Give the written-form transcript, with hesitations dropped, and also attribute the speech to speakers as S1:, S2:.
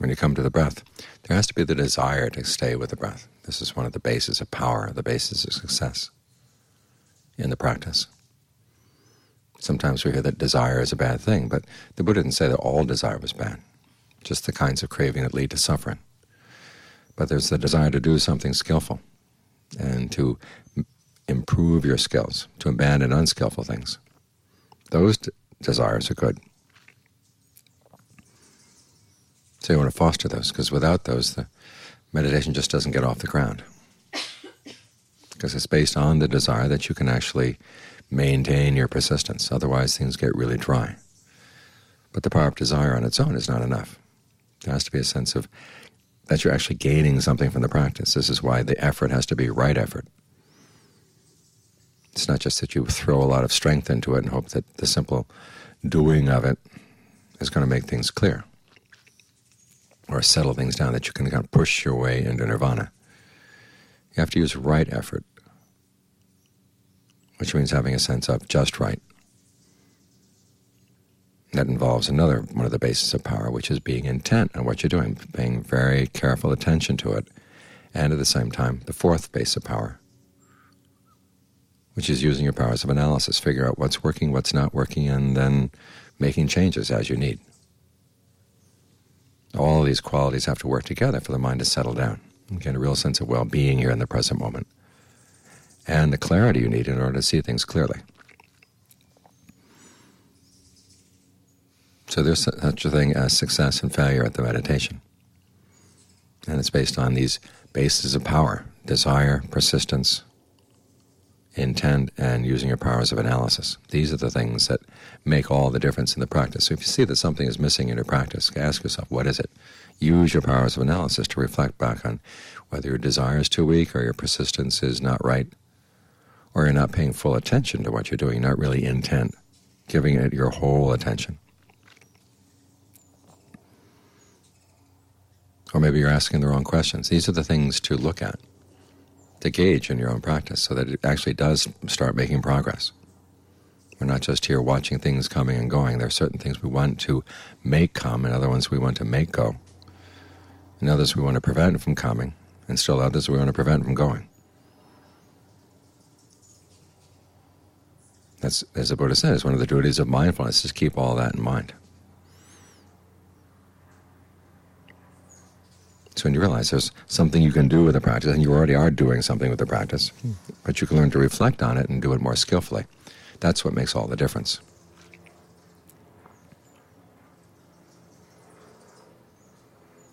S1: when you come to the breath, there has to be the desire to stay with the breath. This is one of the bases of power, the basis of success in the practice. Sometimes we hear that desire is a bad thing, but the Buddha didn't say that all desire was bad, just the kinds of craving that lead to suffering. But there's the desire to do something skillful and to improve your skills, to abandon unskillful things. Those desires are good. So you want to foster those, because without those, the meditation just doesn't get off the ground. Because it's based on the desire that you can actually maintain your persistence. Otherwise, things get really dry. But the power of desire on its own is not enough. There has to be a sense of that you're actually gaining something from the practice. This is why the effort has to be right effort. It's not just that you throw a lot of strength into it and hope that the simple doing of it is going to make things clear or settle things down, that you can kind of push your way into nirvana. You have to use right effort, which means having a sense of just right. That involves another one of the bases of power, which is being intent on what you're doing, paying very careful attention to it, and at the same time, the fourth base of power, which is using your powers of analysis, figure out what's working, what's not working, and then making changes as you need. All of these qualities have to work together for the mind to settle down and get a real sense of well-being here in the present moment, and the clarity you need in order to see things clearly. So there's such a thing as success and failure at the meditation. And it's based on these bases of power: desire, persistence, intent, and using your powers of analysis. These are the things that make all the difference in the practice. So if you see that something is missing in your practice, ask yourself, what is it? Use your powers of analysis to reflect back on whether your desire is too weak or your persistence is not right, or you're not paying full attention to what you're doing, not really intent, giving it your whole attention. Or maybe you're asking the wrong questions. These are the things to look at, to gauge in your own practice, so that it actually does start making progress. We're not just here watching things coming and going. There are certain things we want to make come, and other ones we want to make go, and others we want to prevent from coming, and still others we want to prevent from going. That's, as the Buddha says, one of the duties of mindfulness is to keep all that in mind. So when you realize there's something you can do with the practice, and you already are doing something with the practice, but you can learn to reflect on it and do it more skillfully, that's what makes all the difference.